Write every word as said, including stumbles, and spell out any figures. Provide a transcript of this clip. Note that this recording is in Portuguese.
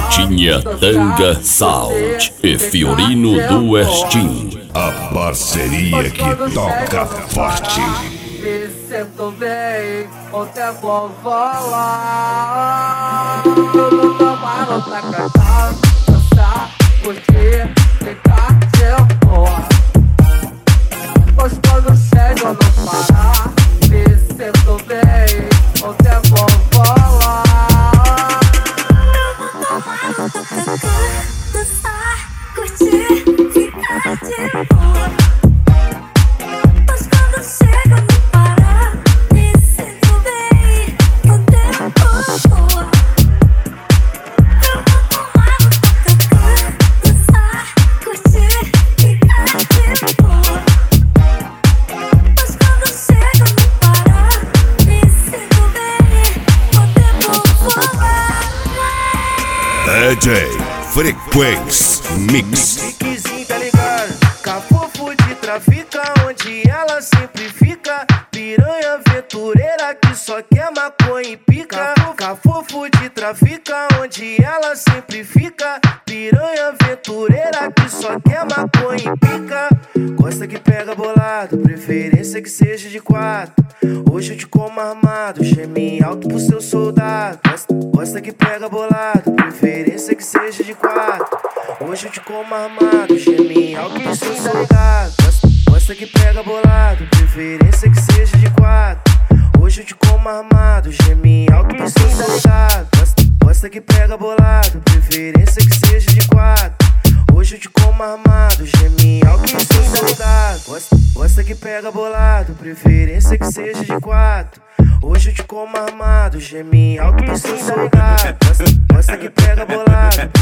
Tinha Tanga Sound e Fiorino do Westin. A parceria que toca forte. Me sinto bem, o tempo voa. Tudo tomado pra cantar, dançar, curtir, ficar de boa. Pois quando chego não parar, me sinto bem, o tempo voa. Dançar, curtir, ficar de boa. Pois quando chego não parar, me sinto bem, o tempo voa. Eu vou tomar no tacacá, dançar, curtir, ficar de boa. Pois quando chego não parar, me sinto bem, o tempo voa. D J Frequência Mix. Piquezinho, tá ligado? Cafofo de trafica, onde ela sempre fica. Piranha aventureira que só quer maconha e pica. Cafofo de trafica, onde ela sempre fica. Piranha aventureira que só quer maconha e pica. Gosta que pega bolado, preferência que seja de quatro. Hoje eu te como armado, geme alto pro seu soldado. Gosta, gosta que pega bolado, preferência que seja de quatro. Hoje eu te como armado, geme alto pro seu soldado. Gosta, gosta que pega bolado, preferência que seja de quatro. Hoje eu te como armado, geme alto pro seu soldado. Gosta, gosta que pega bolado, preferência que seja de quatro. Hoje eu te como armado, geme alto pro seu soldado. Gosta, gosta que pega bolado, preferência que seja de quatro. Hoje eu te como armado, geme alto pro seu soldado. Gosta, gosta que pega bolado,